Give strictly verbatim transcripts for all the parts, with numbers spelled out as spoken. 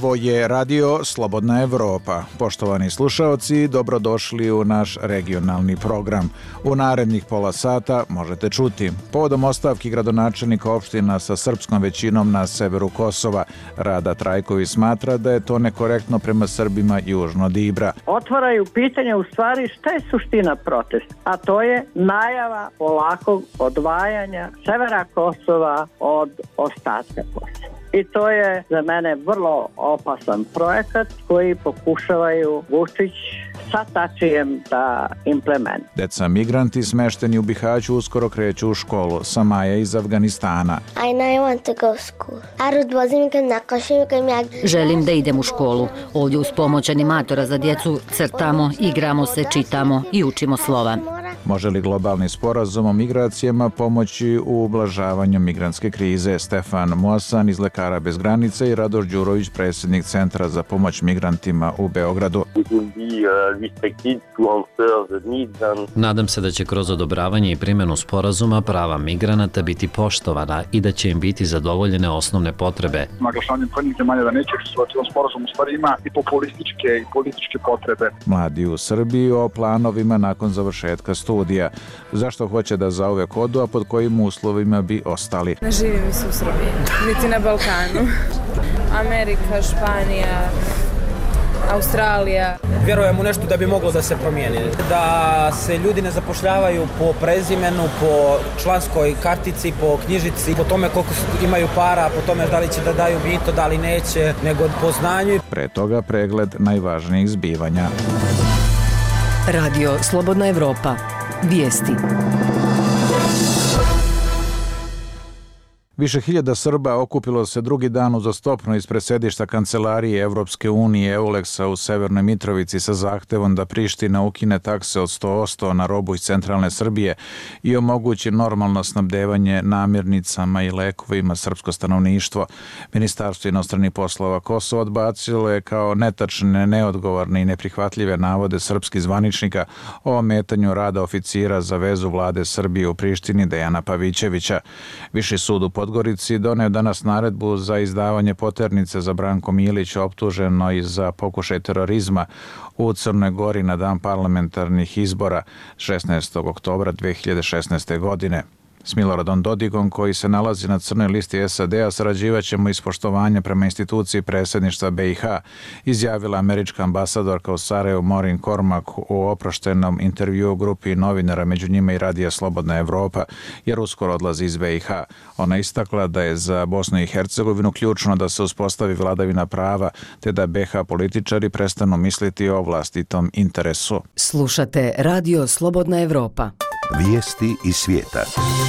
Ovo je radio Slobodna Evropa. Poštovani slušaoci, dobrodošli u naš regionalni program. U narednih pola sata možete čuti povodom ostavki gradonačelnika opština sa srpskom većinom na severu Kosova. Rada Trajković smatra da je to nekorektno prema Srbima južno od Ibra. Otvaraju pitanje u stvari šta je suština protesta, a to je najava polakog odvajanja severa Kosova od ostatka Kosova. I to je za mene vrlo opasan projekat koji pokušavaju Vučić sa Tačijem da implement. Deca migranti smešteni u Bihaću uskoro kreću u školu. Samaja iz Afganistana. Želim da idem u školu. Ovdje uz pomoć animatora za djecu crtamo, igramo se, čitamo i učimo slova. Može li globalni sporazum o migracijama pomoći u ublažavanju migrantske krize? Stefan Mosan iz Lekara bez granica i Radoš Đurović, predsjednik Centra za pomoć migrantima u Beogradu. Nadam se da će kroz odobravanje i primjenu sporazuma prava migranata biti poštovana i da će im biti zadovoljene osnovne potrebe. Naglašavanjem pojedinih zemalja da neće učestvovati u ovom sporazumu u stvari ima i populističke i političke potrebe. Mladi u Srbiji o planovima nakon završetka studija. Zašto hoće da zauvek odu, a pod kojim uslovima bi ostali? Ne živim se u Srbiji, niti na Balkanu. Amerika, Španija, Australija. Vjerujem u nešto da bi moglo da se promijeni. Da se ljudi ne zapošljavaju po prezimenu, po članskoj kartici, po knjižici, po tome koliko imaju para, po tome da li će da daju mito, da li neće, nego po znanju. Pre toga pregled najvažnijih zbivanja. Radio Slobodna Evropa. Vijesti. Više hiljada Srba okupilo se drugi dan uzastopno ispred sedišta kancelarije Evropske unije Euleksa u Severnoj Mitrovici sa zahtevom da Priština ukine takse od sto posto na robu iz centralne Srbije i omogući normalno snabdevanje namirnicama i lekovima srpsko stanovništvo. Ministarstvo inostranih poslova Kosova odbacilo je kao netačne, neodgovorne i neprihvatljive navode srpskih zvaničnika o ometanju rada oficira za vezu vlade Srbije u Prištini Dejana Pavićevića. Viši sud u Podgorici doneo danas naredbu za izdavanje poternice za Branko Milića, optuženo i za pokušaj terorizma u Crnoj Gori na dan parlamentarnih izbora šesnaestog oktobra dve hiljade šesnaeste. godine. S Miloradom Dodigom, koji se nalazi na crnoj listi S A D-a, sarađivat ćemo iz poštovanja prema instituciji predsjedništva B i H, izjavila američka ambasadorka u Sarajevu Maureen Cormack u oproštenom intervjuu grupi novinara, među njima i Radija Slobodna Evropa, jer uskoro odlazi iz B i H. Ona istakla da je za Bosnu i Hercegovinu ključno da se uspostavi vladavina prava, te da B i H političari prestanu misliti o vlastitom interesu. Slušate Radio Slobodna Evropa. Vijesti iz svijeta.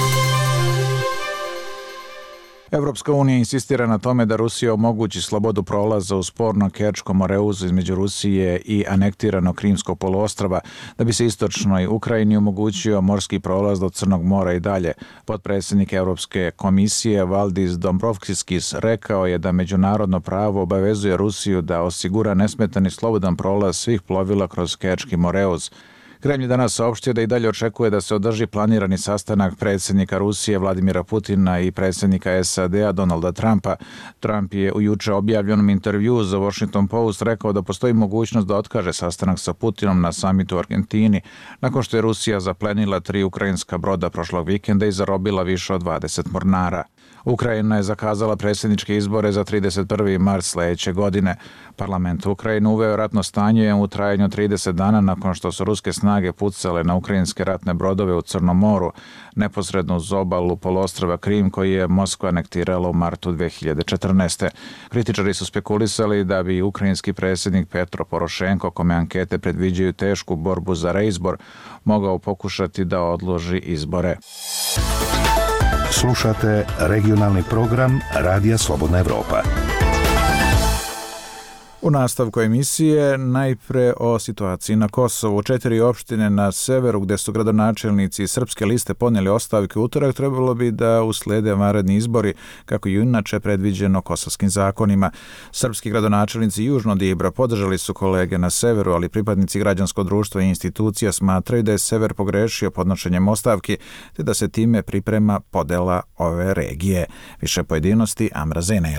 Evropska unija insistira na tome da Rusija omogući slobodu prolaza u sporno Kerčkom moreuzu između Rusije i anektirano Krimskog poluostrva, da bi se istočnoj Ukrajini omogućio morski prolaz do Crnog mora i dalje. Potpredsjednik Evropske komisije Valdis Dombrovskis rekao je da međunarodno pravo obavezuje Rusiju da osigura nesmetan i slobodan prolaz svih plovila kroz Kerčki moreuz. Kremlj je danas saopštio da i dalje očekuje da se održi planirani sastanak predsjednika Rusije Vladimira Putina i predsjednika S A D-a Donalda Trumpa. Trump je u juče objavljenom intervjuu za Washington Post rekao da postoji mogućnost da otkaže sastanak sa Putinom na samitu u Argentini, nakon što je Rusija zaplenila tri ukrajinska broda prošlog vikenda i zarobila više od dvadeset mornara. Ukrajina je zakazala predsjedničke izbore za trideset prvi mart sljedeće godine. Parlament Ukrajine uveo ratno stanje u trajanju trideset dana nakon što su ruske snage pucale na ukrajinske ratne brodove u Crnom moru, neposredno uz obalu poluostrva Krim koji je Moskva anektirala u martu dve hiljade četrnaeste. Kritičari su spekulisali da bi ukrajinski predsjednik Petro Porošenko, kome ankete predviđaju tešku borbu za reizbor, mogao pokušati da odloži izbore. Slušate regionalni program Radija Slobodna Evropa. U nastavku emisije najpre o situaciji na Kosovu. Četiri opštine na severu gdje su gradonačelnici Srpske liste podnijeli ostavke utorak trebalo bi da uslede vanredni izbori, kako je inače predviđeno kosovskim zakonima. Srpski gradonačelnici južno od Ibra podržali su kolege na severu, ali pripadnici građanskog društva i institucija smatraju da je sever pogrešio podnošenjem ostavki, te da se time priprema podela ove regije. Više pojedinosti Amra Zeneli.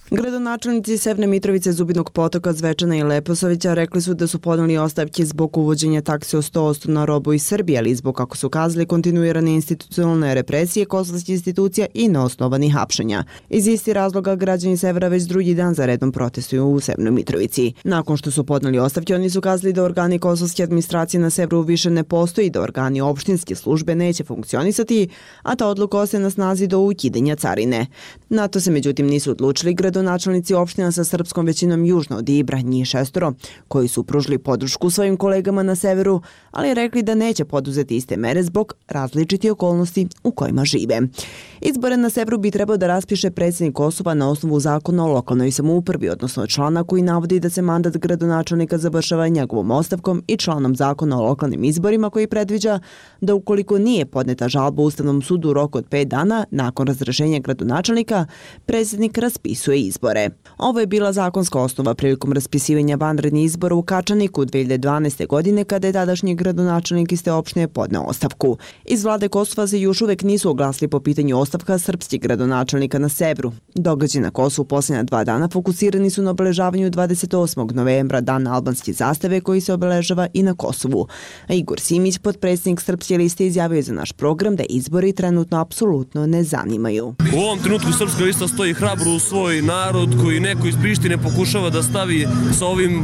Gradonačelnici Severne Mitrovice, Zubinog Potoka, Zvečana i Leposavića rekli su da su podneli ostavke zbog uvođenja takse od sto posto na robu iz Srbije, ali zbog, kako su kazali, kontinuirane institucionalne represije kosovskih institucija i neosnovanih hapšenja. Iz isti razloga građani Severa već drugi dan za redom protestuju u Severnoj Mitrovici. Nakon što su podneli ostavke, oni su kazali da organi kosovske administracije na Severu više ne postoji, da organi opštinske službe neće funkcionisati, a ta odluka ostaje na snazi do ukidanja carine. Na to se međutim nisu odlučili gradonačelnici opština sa srpskom većinom južno od Ibra, njih šestoro, koji su pružili podršku svojim kolegama na severu, ali rekli da neće poduzeti iste mere zbog različitih okolnosti u kojima žive. Izbore na severu bi trebao da raspiše predsjednik Kosova na osnovu zakona o lokalnoj samoupravi, odnosno člana koji navodi da se mandat gradonačelnika završava njegovom ostavkom i članom zakona o lokalnim izborima koji predviđa da ukoliko nije podneta žalba Ustavnom sudu u roku od pet dana nakon razrešenja gradonačelnika, predsjednik raspisuje izbore. Ovo je bila zakonska osnova prilikom raspisivanja vanrednih izbora u Kačaniku dve hiljade dvanaeste. godine kada je tadašnji gradonačelnik iste opštine podneo ostavku. Iz vlade Kosova se još uvek nisu oglasili po pitanju ostavka srpskih gradonačelnika na severu. Događaji na Kosovu posljednja dva dana fokusirani su na obeležavanju dvadeset osmog novembra, dan albanske zastave koji se obeležava i na Kosovu. A Igor Simić, potpredsjednik Srpske liste, izjavio je za naš program da izbori trenutno apsolutno ne zanimaju. U ovom trenutku Srpska lista stoji hrabro u svoj narod koji neko iz Prištine pokušava da stavi sa ovim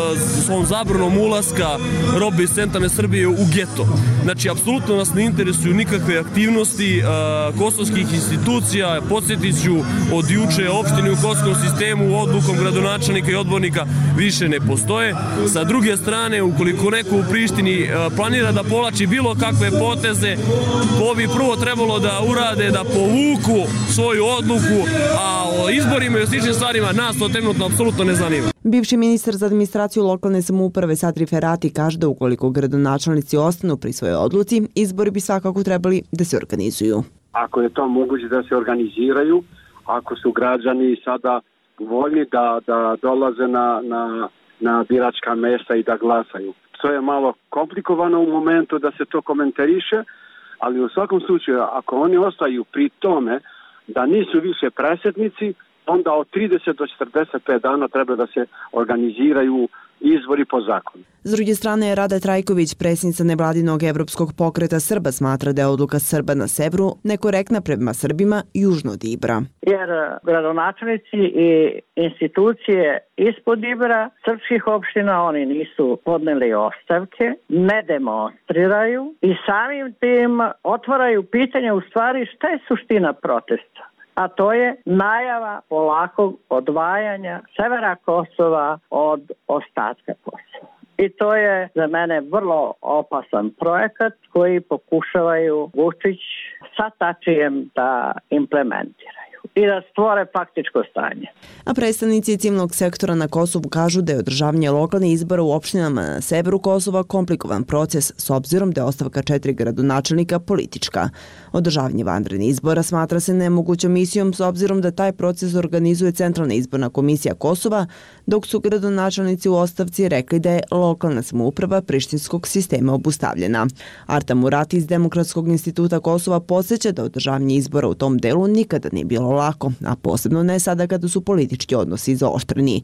s ovom zabranom ulaska robe iz centralne Srbije u geto. Znači, apsolutno nas ne interesuju nikakve aktivnosti kosovskih institucija. Podsjetit ću, od juče opštine u kosovskom sistemu odlukom gradonačelnika i odbornika više ne postoje. Sa druge strane, ukoliko neko u Prištini planira da povlači bilo kakve poteze, to bi prvo trebalo da urade, da povuku svoju odluku, a o izborima i o sličnim stvarima nas to trenutno apsolutno ne zanima. Bivši ministar za administraciju lokalne samouprave Satri Ferati kaže da ukoliko gradonačelnici ostanu pri svojoj odluci, izbori bi svakako trebali da se organizuju. Ako je to moguće da se organiziraju, ako su građani sada voljni da, da dolaze na, na, na biračka mesta i da glasaju. To je malo komplikovano u momentu da se to komentariše, ali u svakom slučaju, ako oni ostaju pri tome da nisu više predsjednici, onda od trideset do četrdeset pet dana treba da se organiziraju izbori po zakonu. S druge strane, Rada Trajković, predsjednica nevladinog Evropskog pokreta Srba, smatra da je odluka Srba na severu nekorektna prema Srbima južno od Ibra. Jer gradonačelnici i institucije ispod Ibra, srpskih opština, oni nisu podneli ostavke, ne demonstriraju i samim tim otvaraju pitanje u stvari šta je suština protesta. A to je najava polakog odvajanja severa Kosova od ostatka Kosova. I to je za mene vrlo opasan projekat koji pokušavaju Vučić sa Tačijem da implementiraju i da stvore faktičko stanje. A predstavnici civilnog sektora na Kosovu kažu da je održavanje lokalnih izbora u opštinama na severu Kosova komplikovan proces s obzirom da je ostavka četiri gradonačelnika politička. Održavanje vanrednih izbora smatra se nemogućom misijom s obzirom da taj proces organizuje Centralna izborna komisija Kosova, dok su gradonačelnici u ostavci rekli da je lokalna samouprava prištinskog sistema obustavljena. Arta Murati iz Demokratskog instituta Kosova podsjeća da održavanje izbora u tom delu nikada nije bilo lako, a posebno ne sada kada su politički odnosi zaoštreni.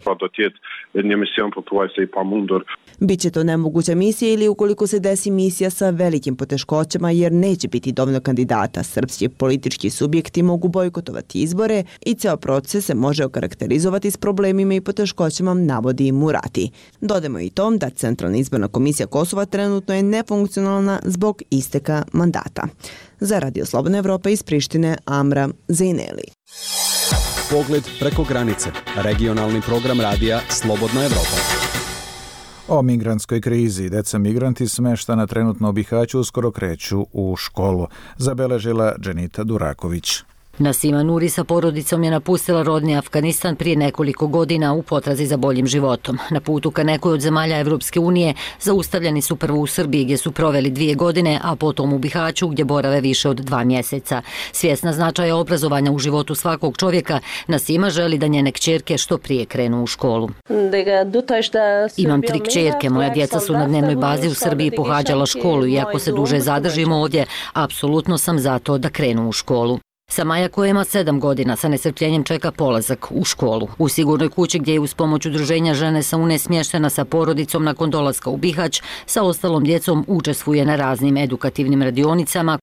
Biće to nemoguća misija ili ukoliko se desi misija sa velikim poteškoćama jer neće biti dovoljno kandidata, srpski politički subjekti mogu bojkotovati izbore i ceo proces se može okarakterizovati s problemima i poteškoćama, navodi Murati. Dodajmo i tom da Centralna izborna komisija Kosova trenutno je nefunkcionalna zbog isteka mandata. Za Radio Slobodna Evropa iz Prištine, Amra Zejneli. Pogled preko granice. Regionalni program radija Slobodna Evropa. O migrantskoj krizi. Deca migranti smeštana trenutno u Bihaću uskoro kreću u školu, zabeležila Dženita Duraković. Nasima Nuri sa porodicom je napustila rodni Afganistan prije nekoliko godina u potrazi za boljim životom. Na putu ka nekoj od zemalja Evropske unije zaustavljeni su prvo u Srbiji gdje su proveli dvije godine, a potom u Bihaću gdje borave više od dva mjeseca. Svjesna značaja obrazovanja u životu svakog čovjeka, Nasima želi da njene kćerke što prije krenu u školu. Imam tri kćerke, moja djeca su na dnevnoj bazi u Srbiji pohađala školu i ako se duže zadržimo ovdje, apsolutno sam za to da krenu u školu. Samaja koja ima sedam godina sa nestrpljenjem čeka polazak u školu. U sigurnoj kući gdje je uz pomoć udruženja žene sa Une smještena sa porodicom nakon dolaska u Bihać, sa ostalom djecom učestvuje na raznim edukativnim radionicama.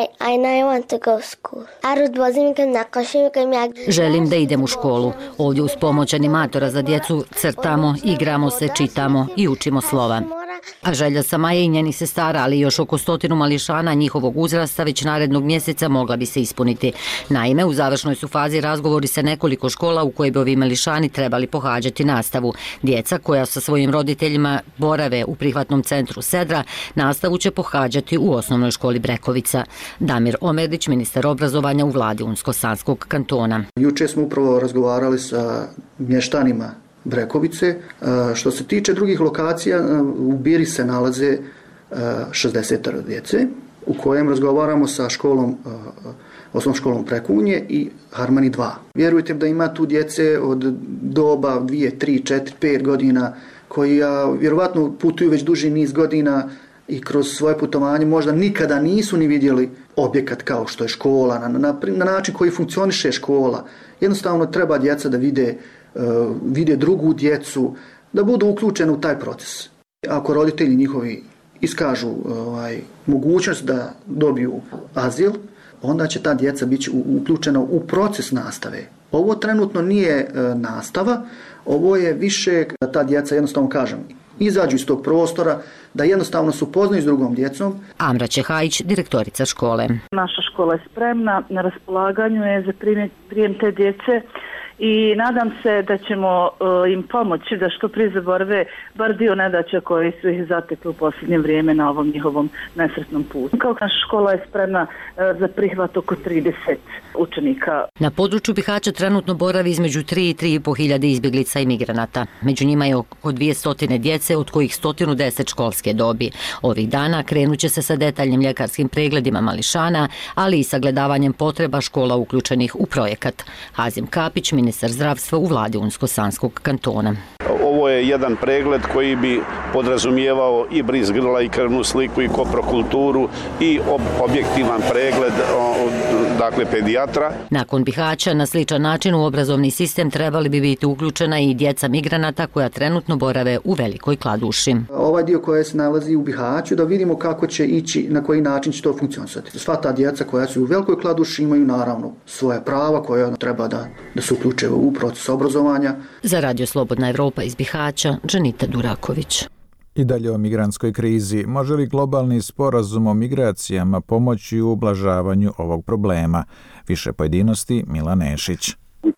Želim da idem u školu. Ovdje uz pomoć animatora za djecu crtamo, igramo se, čitamo i učimo slova. A želja Samaje i njenih sestara, ali još oko stotinu mališana njihovog uzrasta već narednog mjeseca mogla bi se ispuniti. Naime, u završnoj su fazi razgovori sa nekoliko škola u koje bi ovi mališani trebali pohađati nastavu. Djeca koja sa svojim roditeljima borave u prihvatnom centru Sedra, nastavu će pohađati u osnovnoj školi Brekovica. Damir Omerdić, ministar obrazovanja u vladi Unsko-Sanskog kantona. Juče smo upravo razgovarali sa mještanima Brekovice. Što se tiče drugih lokacija, u Biri se nalaze šezdeset djece, u kojem razgovaramo sa školom, osnovnom školom Prekunje i Harmani dva. Vjerujte da ima tu djece od doba dvije, tri, četiri, pet godina, koji vjerovatno putuju već duži niz godina i kroz svoje putovanje možda nikada nisu ni vidjeli objekat kao što je škola, na, na, na način koji funkcioniše škola. Jednostavno treba djeca da vide vide drugu djecu, da budu uključeni u taj proces. Ako roditelji njihovi iskažu ovaj, mogućnost da dobiju azil, onda će ta djeca biti uključena u proces nastave. Ovo trenutno nije e, nastava, ovo je više da ta djeca, jednostavno kažem, izađu iz tog prostora, da jednostavno se upoznaju s drugom djecom. Amra Čehajić, direktorica škole. Naša škola je spremna, na raspolaganju je za prijem, prijem te djece i nadam se da ćemo uh, im pomoći da što prije zaborave bar dio nedaća koji su ih zatekli u posljednje vrijeme na ovom njihovom nesretnom putu. Kao naša škola je spremna uh, za prihvat oko trideset učenika. Na području Bihaća trenutno boravi između tri i tri i po hiljade izbjeglica i migranata. Među njima je oko dvjesto djece, od kojih sto deset školske dobi. Ovih dana krenut će se sa detaljnim ljekarskim pregledima mališana, ali i sagledavanjem potreba škola uključenih u projekat. Hazim Kapić, ministar zdravstva u vladi Unsko-Sanskog kantona. Ovo je jedan pregled koji bi podrazumijevao i bris grla i krvnu sliku i koprokulturu i objektivan pregled, dakle pedijatra. Nakon Bihaća na sličan način u obrazovni sistem trebali bi biti uključena i djeca migranata koja trenutno borave u Velikoj Kladuši. Ovaj dio koji se nalazi u Bihaću, da vidimo kako će ići, na koji način će to funkcionisati. Sva ta djeca koja su u Velikoj Kladuši imaju naravno svoje prava koja treba da, da se uključe u proces obrazovanja. Za Radio Slobodna Evropa iz Bihaća, Džanita Duraković. I dalje o migrantskoj krizi. Može li globalni sporazum o migracijama pomoći u ublažavanju ovog problema? Više pojedinosti, Milan Nešić.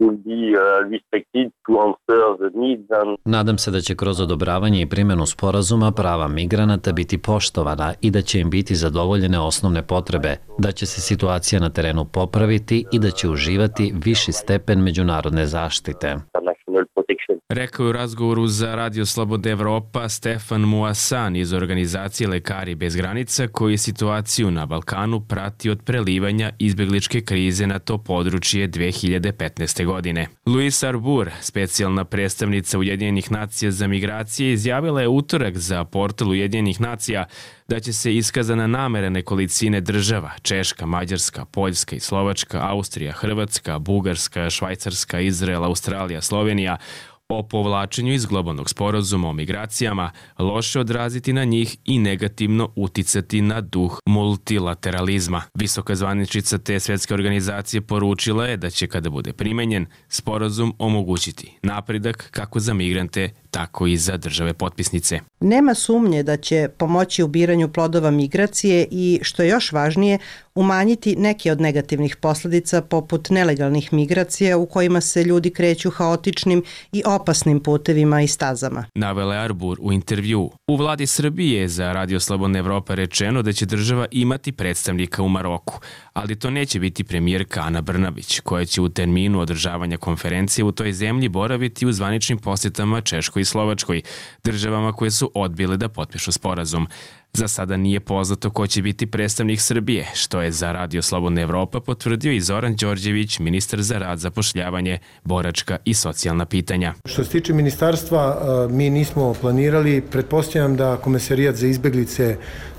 Nadam se da će kroz odobravanje i primjenu sporazuma prava migranata biti poštovana i da će im biti zadovoljene osnovne potrebe, da će se situacija na terenu popraviti i da će uživati viši stepen međunarodne zaštite. Rekao je u razgovoru za Radio Slobodna Evropa Stefan Muasan iz organizacije Lekari bez granica, koji situaciju na Balkanu prati od prelivanja izbjegličke krize na to područje dve hiljade petnaeste. godine. Louise Arbour, specijalna predstavnica Ujedinjenih nacija za migracije, izjavila je utorak za portal Ujedinjenih nacija da će se iskazana namera nekolicine država, Češka, Mađarska, Poljska i Slovačka, Austrija, Hrvatska, Bugarska, Švajcarska, Izrael, Australija, Slovenija, o povlačenju iz globalnog sporazuma o migracijama loše odraziti na njih i negativno uticati na duh multilateralizma. Visoka zvaničnica te svjetske organizacije poručila je da će, kada bude primenjen, sporazum omogućiti napredak kako za migrante, tako i za države potpisnice. Nema sumnje da će pomoći u biranju plodova migracije i, što je još važnije, umanjiti neke od negativnih posljedica poput nelegalnih migracija u kojima se ljudi kreću haotičnim i opasnim putevima i stazama. Navela je Arbour u intervju. U vladi Srbije za Radio Slobodna Evropa rečeno da će država imati predstavnika u Maroku, ali to neće biti premijerka Ana Brnabić, koja će u terminu održavanja konferencije u toj zemlji boraviti u zvaničnim posjetama Češkoj i Slovačkoj, državama koje su odbile da potpišu sporazum. Za sada nije poznato ko će biti predstavnik Srbije, što je za Radio Slobodna Evropa potvrdio i Zoran Đorđević, ministar za rad, zapošljavanje, boračka i socijalna pitanja. Što se tiče ministarstva, mi nismo planirali. Pretpostavljam da Komesarijat za izbjeglice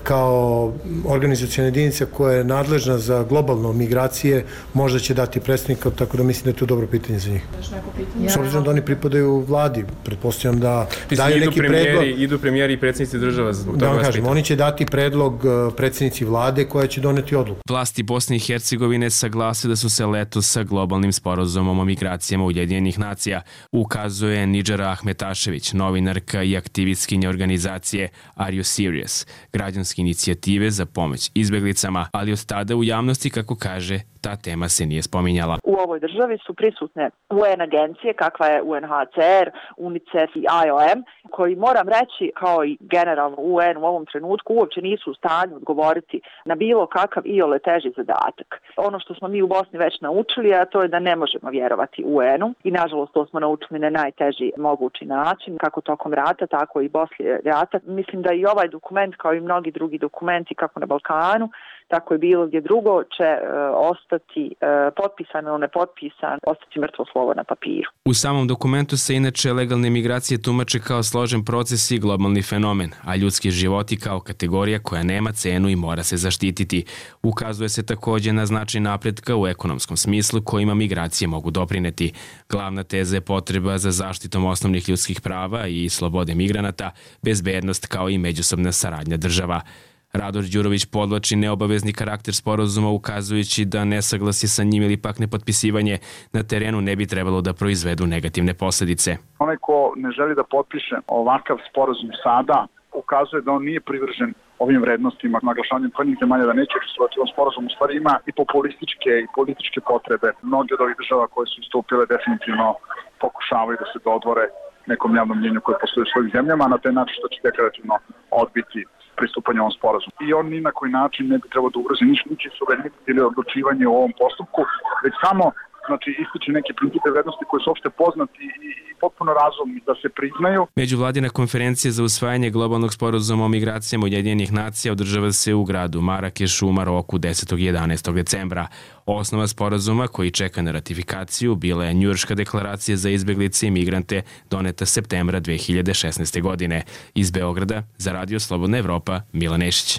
kao organizacijona jedinica koja je nadležna za globalno migracije možda će dati predstavnika, tako da mislim da je to dobro pitanje za njih. S obzirom da oni pripadaju vladi, pretpostavljam da daju neki predlog. Idu premijeri i predsjednici država zbog toga. Da vam kažem, oni će dati predlog predsjednici vlade koja će doneti odluku. Vlasti Bosne i Hercegovine saglasile su se letos sa globalnim sporazumom o migracijama Ujedinjenih nacija, ukazuje Nidžara Ahmetašević, novinarka i aktivistkinja organizacije Are You Serious, građanske inicijative za pomoć izbeglicama, ali od tada u javnosti, kako kaže, ta tema se nije spominjala. U ovoj državi su prisutne U N agencije, kakva je U N H C R, UNICEF i I O M, koji, moram reći, kao i generalno U N u ovom trenutku, uopće nisu u stanju odgovoriti na bilo kakav iole teži zadatak. Ono što smo mi u Bosni već naučili, a to je da ne možemo vjerovati U N-u i nažalost to smo naučili na najteži mogući način, kako tokom rata, tako i poslije rata. Mislim da i ovaj dokument, kao i mnogi drugi dokumenti, kako na Balkanu, tako je bilo gdje drugo, će e, ostati e, potpisan ili nepotpisan, ostati mrtvo slovo na papiru. U samom dokumentu se inače legalne migracije tumače kao složen proces i globalni fenomen, a ljudski životi kao kategorija koja nema cenu i mora se zaštititi. Ukazuje se također na značaj napretka u ekonomskom smislu kojima migracije mogu doprineti. Glavna teza je potreba za zaštitom osnovnih ljudskih prava i slobode migranata, bezbednost kao i međusobna saradnja država. Radoš Đurović podvlači neobavezni karakter sporazuma, ukazujući da nesaglasje sa njim ili pak nepotpisivanje na terenu ne bi trebalo da proizvedu negativne posljedice. Onaj ko ne želi da potpiše ovakav sporazum sada, ukazuje da on nije privržen ovim vrednostima, naglašavanjem pojedinih zemalja da neće učestvovati u ovom sporazumu, u stvari ima i populističke i političke potrebe. Mnogi od ovih država koje su istupile definitivno pokušavaju da se dodvore nekom javnom mnjenju koje postoji u svojim zemljama, na taj način što će deklarativno odbiti pristupanje ovom sporazumu. I on ni na koji način ne bi trebao da ugrozi niči suverenitet ili odlučivanje u ovom postupku, već samo znači ističe neke principe vrednosti koje su opšte poznati i, i potpuno razumni da se priznaju. Međuvladina konferencija za usvajanje globalnog sporazuma o migracijama Ujedinjenih nacija održava se u gradu Marakešu u Maroku desetog i jedanaestog decembra. Osnova sporazuma koji čeka na ratifikaciju bila je Njujorška deklaracija za izbeglice i migrante doneta septembra dve hiljade šesnaeste. godine. Iz Beograda za Radio Slobodna Evropa, Milan Nešić.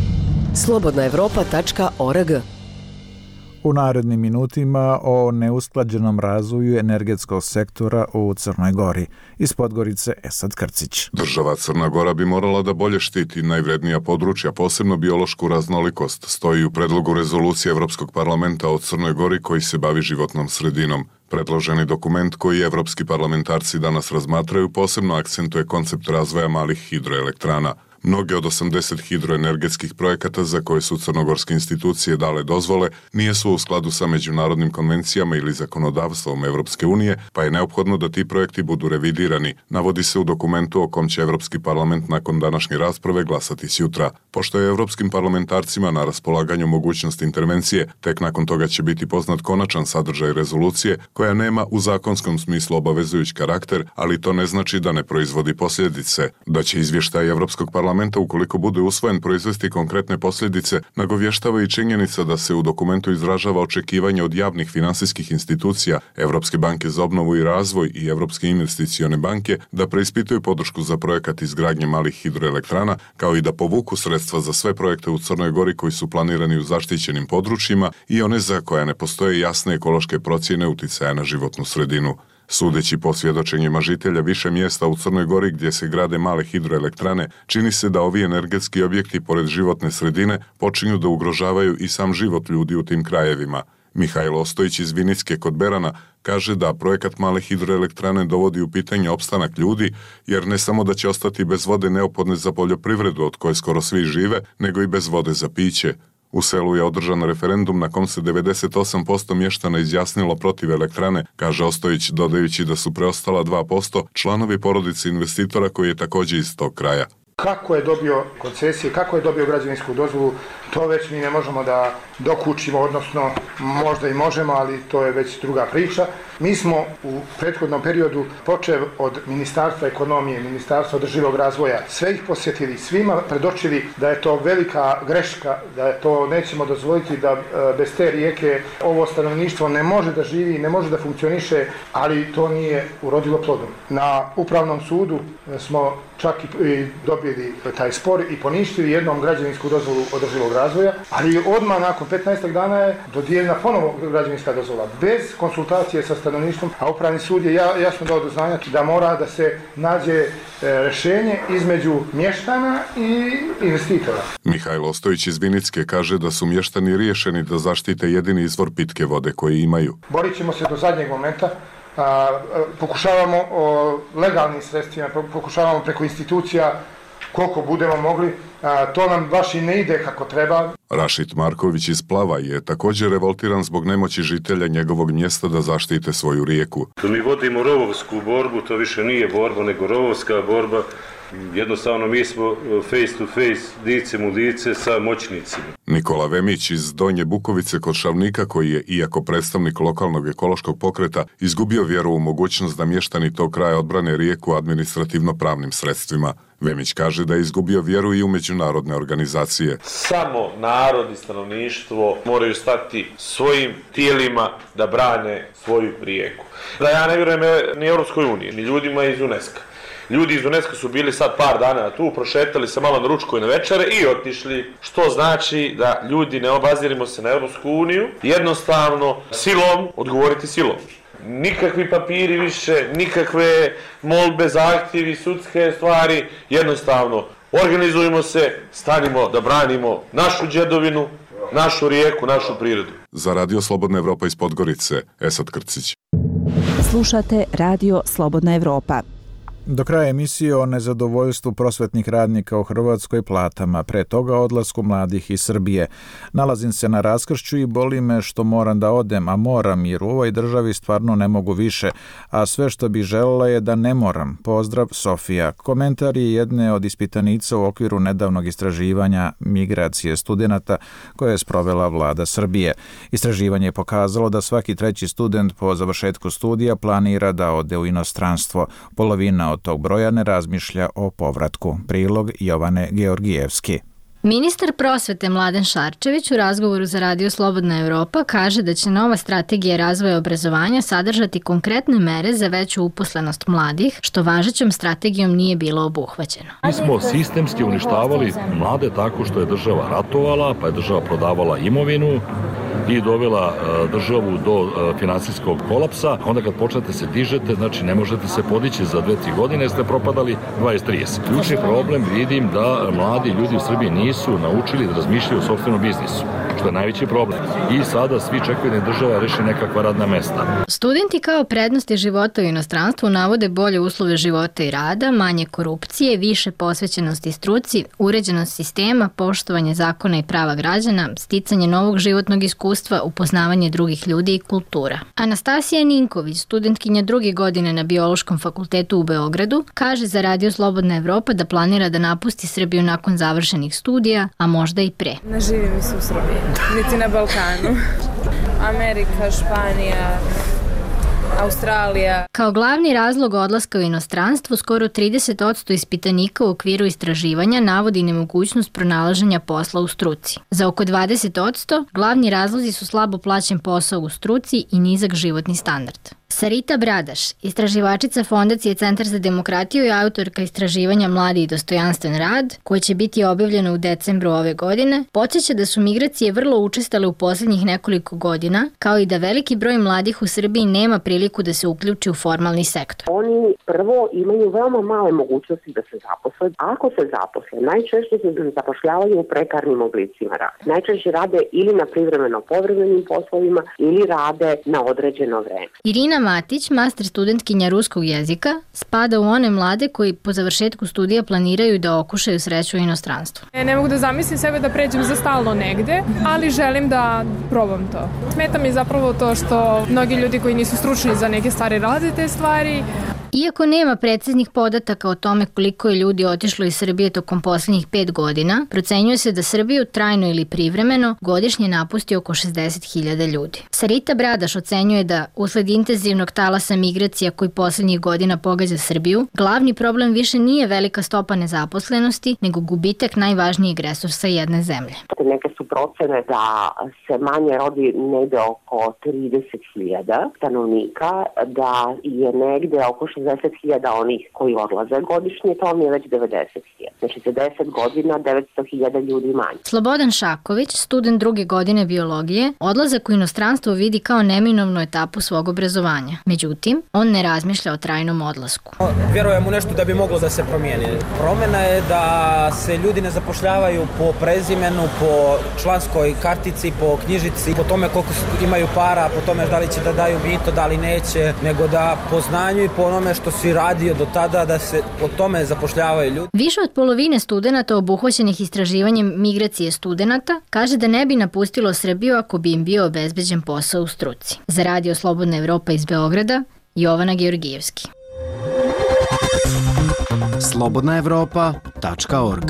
slobodna evropa tačka org. U narednim minutima o neusklađenom razvoju energetskog sektora u Crnoj Gori. Iz Podgorice Esad Krcić. Država Crna Gora bi morala da bolje štiti najvrednija područja, posebno biološku raznolikost, stoji u predlogu rezolucije Evropskog parlamenta o Crnoj Gori koji se bavi životnom sredinom. Predloženi dokument koji evropski parlamentarci danas razmatraju posebno akcentuje koncept razvoja malih hidroelektrana. Mnoge od osamdeset hidroenergetskih projekata za koje su crnogorske institucije dale dozvole nijesu u skladu sa međunarodnim konvencijama ili zakonodavstvom Evropske unije, pa je neophodno da ti projekti budu revidirani, navodi se u dokumentu o kom će Evropski parlament nakon današnje rasprave glasati sjutra. Pošto je evropskim parlamentarcima na raspolaganju mogućnost intervencije, tek nakon toga će biti poznat konačan sadržaj rezolucije, koja nema u zakonskom smislu obavezujući karakter, ali to ne znači da ne proizvodi posljedice, da će izvještaj Evropskog parlamenta parlamenta, ukoliko bude usvojen, proizvesti konkretne posljedice, nagovještava i činjenica da se u dokumentu izražava očekivanje od javnih finansijskih institucija, Evropske banke za obnovu i razvoj i Evropske investicione banke da preispituju podršku za projekat izgradnje malih hidroelektrana, kao i da povuku sredstva za sve projekte u Crnoj Gori koji su planirani u zaštićenim područjima i one za koja ne postoje jasne ekološke procjene uticaja na životnu sredinu. Sudeći po svjedočenjima žitelja više mjesta u Crnoj Gori gdje se grade male hidroelektrane, čini se da ovi energetski objekti pored životne sredine počinju da ugrožavaju i sam život ljudi u tim krajevima. Mihajlo Ostojić iz Vinicke kod Berana kaže da projekat male hidroelektrane dovodi u pitanje opstanak ljudi, jer ne samo da će ostati bez vode neophodne za poljoprivredu od koje skoro svi žive, nego i bez vode za piće. U selu je održan referendum na kom se devedeset osam posto mještana izjasnilo protiv elektrane, kaže Ostojić, dodajući da su preostala dva posto članovi porodice investitora koji je također iz tog kraja. Kako je dobio koncesije, kako je dobio građevinsku dozvolu, to već mi ne možemo da dokučimo, odnosno možda i možemo, ali to je već druga priča. Mi smo u prethodnom periodu, počev od Ministarstva ekonomije, Ministarstva održivog razvoja, sve ih posjetili, svima predočili da je to velika greška, da je to nećemo dozvoliti, da bez te rijeke ovo stanovništvo ne može da živi, ne može da funkcioniše, ali to nije urodilo plodom. Na Upravnom sudu smo čak i dobili odbili taj spor i poništili jednom građevinsku dozvolu održivog razvoja, ali odmah nakon petnaest dana je dodijeljena ponovo građevinska dozvola, bez konsultacije sa stanovništvom, a upravni sud je jasno dao do znanja da mora da se nađe rešenje između mještana i investitora. Mihajlo Ostojić iz Vinicke kaže da su mještani riješeni da zaštite jedini izvor pitke vode koji imaju. Borit ćemo se do zadnjeg momenta, a, a, pokušavamo o legalnim sredstvima, pokušavamo preko institucija koliko budemo mogli, a, to nam baš i ne ide kako treba. Rašid Marković iz Plava je također revoltiran zbog nemoći žitelja njegovog mjesta da zaštite svoju rijeku. Mi vodimo rovovsku borbu, to više nije borba nego rovovska borba. Jednostavno mi smo face to face, licem u lice sa moćnicima. Nikola Vemić iz Donje Bukovice kod Šavnika, koji je, iako predstavnik lokalnog ekološkog pokreta, izgubio vjeru u mogućnost da mještani tog kraja odbrane rijeku administrativno-pravnim sredstvima. Vemić kaže da je izgubio vjeru i u međunarodne organizacije. Samo narod i stanovništvo moraju stati svojim tijelima da brane svoju rijeku. Da ja ne vjerujem ni Europskoj uniji, ni ljudima iz UNESCO. Ljudi iz UNESCO su bili sad par dana tu, prošetali se malo na ručku i na večere i otišli, što znači da ljudi ne obazirimo se na Europsku uniju, jednostavno silom odgovoriti silom. Nikakvi papiri više, nikakve molbe, zahtjevi, sudske stvari, jednostavno organizujemo se, stanimo da branimo našu djedovinu, našu rijeku, našu prirodu. Za Radio Slobodna Evropa iz Podgorice, Esad Krcić. Slušate Radio Slobodna Evropa. Do kraja emisije o nezadovoljstvu prosvetnih radnika u Hrvatskoj platama, pre toga odlasku mladih iz Srbije. Nalazim se na raskršću i boli me što moram da odem, a moram jer u ovoj državi stvarno ne mogu više, a sve što bi želela je da ne moram. Pozdrav, Sofija. Komentar je jedne od ispitanica u okviru nedavnog istraživanja migracije studenata koje je sprovela vlada Srbije. Istraživanje je pokazalo da svaki treći student po završetku studija planira da ode u inostranstvo. Polovina od tog broja ne razmišlja o povratku. Prilog Jovane Georgijevski. Ministar prosvete Mladen Šarčević u razgovoru za Radio Slobodna Evropa kaže da će nova strategija razvoja obrazovanja sadržati konkretne mere za veću uposlenost mladih, što važećom strategijom nije bilo obuhvaćeno. Mi smo sistemski uništavali mlade tako što je država ratovala, pa je država prodavala imovinu i dovela državu do finansijskog kolapsa. Onda kad počnete se dižete, znači ne možete se podići za dve, tri godine jer ste propadali dvadeset trideset. Ključni problem vidim da mladi ljudi u Srbiji nisu naučili da razmišljaju o sopstvenom biznisu, što je najveći problem. I sada svi čekaju da država reši nekakva radna mesta. Studenti kao prednosti života u inostranstvu navode bolje uslove života i rada, manje korupcije, više posvećenosti struci, uređenost sistema, poštovanje zakona i prava građana, sticanje novog životnog iskustva, upoznavanje drugih ljudi i kultura. Anastasija Ninković, studentkinja druge godine na Biološkom fakultetu u Beogradu, kaže za Radio Slobodna Evropa da planira da napusti Srbiju nakon završenih studija, a možda i pre. Ne živim se u Srbiji, niti na Balkanu. Amerika, Španija, Australija. Kao glavni razlog odlaska u inostranstvo, skoro trideset posto ispitanika u okviru istraživanja navodi nemogućnost pronalaženja posla u struci. Za oko dvadeset posto glavni razlozi su slabo plaćen posao u struci i nizak životni standard. Sarita Bradaš, istraživačica Fondacije Centar za demokratiju i autorka istraživanja Mladi i dostojanstven rad, koje će biti objavljeno u decembru ove godine, podsjeća da su migracije vrlo učestale u posljednjih nekoliko godina, kao i da veliki broj mladih u Srbiji nema priliku da se uključi u formalni sektor. Oni prvo imaju veoma male mogućnosti da se zaposle. Ako se zaposle, najčešće se zapošljavaju u prekarnim oblicima rada. Najčešće rade ili na privremeno povremenim poslovima ili rade na određeno vreme. Irina Matić, master studentkinja ruskog jezika, spada u one mlade koji po završetku studija planiraju da okušaju sreću u inostranstvu. Ne mogu da zamislim sebe da pređem za stalno negde, ali želim da probam to. Smeta mi zapravo to što mnogi ljudi koji nisu stručni za neke stvari rade te stvari. Iako nema preciznih podataka o tome koliko je ljudi otišlo iz Srbije tokom posljednjih pet godina, procenjuje se da Srbiju trajno ili privremeno godišnje napusti oko šezdeset hiljada ljudi. Sarita Bradaš ocenjuje da, usled intenzivnog talasa migracija koji posljednjih godina pogađa Srbiju, glavni problem više nije velika stopa nezaposlenosti, nego gubitak najvažnijeg resursa jedne zemlje. Neke su procene da se manje rodi negde oko trideset hiljada stanovnika, da je negde oko šezdeset šezdeset hiljada onih koji odlaze godišnje, to vam je već devedeset hiljada. Znači za deset godina devetsto hiljada ljudi manje. Slobodan Šaković, student druge godine biologije, odlazak u inostranstvo vidi kao neminovnu etapu svog obrazovanja. Međutim, on ne razmišlja o trajnom odlasku. Vjerujem u nešto da bi moglo da se promijeni. Promjena je da se ljudi ne zapošljavaju po prezimenu, po članskoj kartici, po knjižici, po tome koliko imaju para, po tome da li će da daju mito, da li neće, nego da po znanju i po onome što si radio do tada, da se po tome zapošljavaju ljudi. Više od polovine studenata obuhvaćenih istraživanjem migracije studenata kaže da ne bi napustilo Srbiju ako bi im bio obezbeđen posao u struci. Za Radio Slobodna Evropa iz Beograda, Jovana Georgijevski. slobodna evropa tačka org.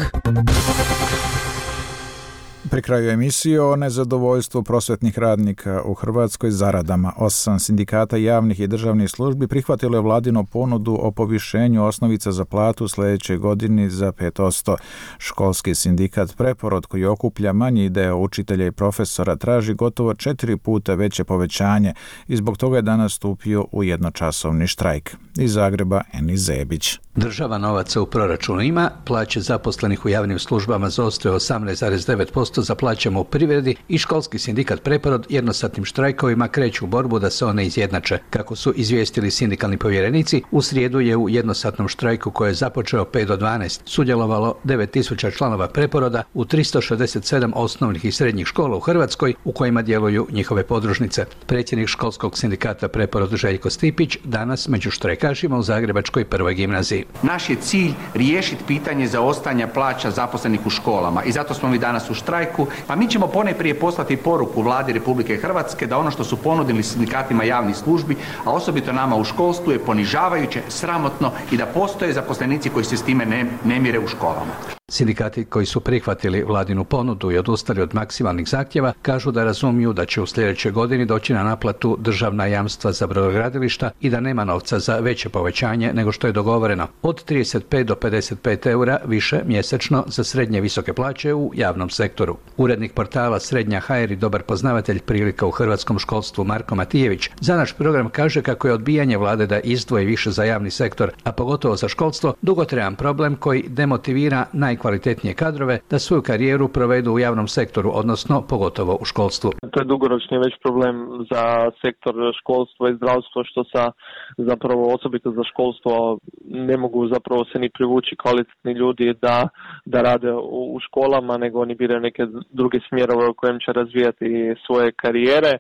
Pri kraju emisije o nezadovoljstvu prosvetnih radnika u Hrvatskoj zaradama. Osam sindikata javnih i državnih službi prihvatilo je vladinu ponudu o povišenju osnovica za platu u sljedećoj godini za pet posto. Školski sindikat Preporod, koji okuplja manji deo učitelja i profesora, traži gotovo četiri puta veće povećanje i zbog toga je danas stupio u jednočasovni štrajk. Iz Zagreba, Eni Zebić. Država novaca u proračunu ima, plaće zaposlenih u javnim službama zaostaju osamnaest zarez devet posto za plaćama u privredi i školski sindikat Preporod jednosatnim štrajkovima kreću u borbu da se one izjednače. Kako su izvijestili sindikalni povjerenici, u srijedu je u jednosatnom štrajku koji je započeo pet do dvanaest sudjelovalo devet tisuća članova Preporoda u tristo šezdeset sedam osnovnih i srednjih škola u Hrvatskoj u kojima djeluju njihove podružnice. Predsjednik školskog sindikata Preporod Željko Stipić danas među štrajkašima u Zagrebačkoj prvoj gimnaziji. Naš je cilj riješiti pitanje zaostajanja plaća zaposlenih u školama i zato smo mi danas u štrajku. Pa mi ćemo ponajprije poslati poruku Vladi Republike Hrvatske da ono što su ponudili sindikatima javnih službi, a osobito nama u školstvu, je ponižavajuće, sramotno i da postoje zaposlenici koji se s time ne, ne mire u školama. Sindikati koji su prihvatili vladinu ponudu i odustali od maksimalnih zahtjeva kažu da razumiju da će u sljedećoj godini doći na naplatu državna jamstva za brodogradilišta i da nema novca za veće povećanje nego što je dogovoreno. Od trideset pet do pedeset pet eura više mjesečno za srednje visoke plaće u javnom sektoru. Urednik portala Srednja ha er i dobar poznavatelj prilika u hrvatskom školstvu Marko Matijević za naš program kaže kako je odbijanje vlade da izdvoji više za javni sektor, a pogotovo za školstvo, dugotrajan problem koji demotivira najkvalitetnije kadrove da svoju karijeru provedu u javnom sektoru, odnosno pogotovo u školstvu. To je dugoročni već problem za sektor školstva i zdravstva, što sa zapravo osobito za školstvo ne mogu zapravo se ni privući kvalitetni ljudi da, da rade u, u školama, nego oni biraju neke druge smjerove u kojem će razvijati svoje karijere.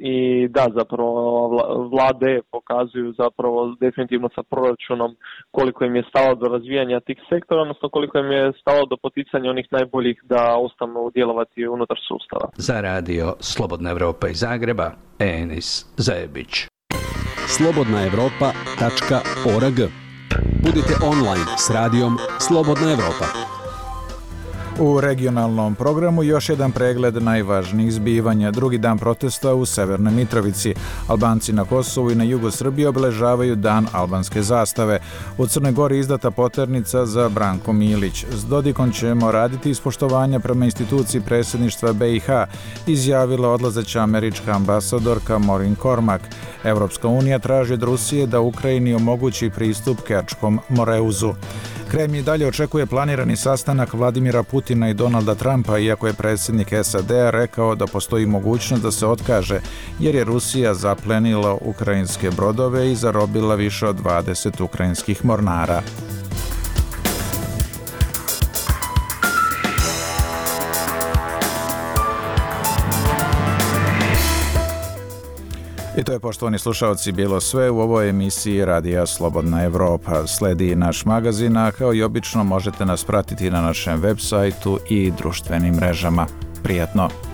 I da, zapravo vlade pokazuju zapravo definitivno sa proračunom koliko im je stalo do razvijanja tih sektora, odnosno koliko im je stalo do poticanja onih najboljih da ostanu djelovati unutar sustava. Za Radio Slobodna Evropa iz Zagreba, Enis Zajebić. slobodna evropa tačka org. Budite online s radijom Slobodna Evropa. U regionalnom programu još jedan pregled najvažnijih zbivanja. Drugi dan protesta u Severnoj Mitrovici. Albanci na Kosovu i na jugu Srbije obeležavaju dan albanske zastave. U Crnoj Gori izdata poternica za Branko Milić. S Dodikom ćemo raditi ispoštovanja prema instituciji predsjedništva be i ha, izjavila odlazeća američka ambasadorka Maureen Cormack. Evropska unija traži od Rusije da Ukrajini omogući pristup Kerčkom moreuzu. Kremlj dalje očekuje planirani sastanak Vladimira Putina i Donalda Trumpa, iako je predsjednik es a de a rekao da postoji mogućnost da se otkaže, jer je Rusija zaplenila ukrajinske brodove i zarobila više od dvadeset ukrajinskih mornara. I to je, poštovani slušalci, bilo sve u ovoj emisiji Radija Slobodna Evropa. Sledi naš magazin, a kao i obično možete nas pratiti na našem web sajtu i društvenim mrežama. Prijatno!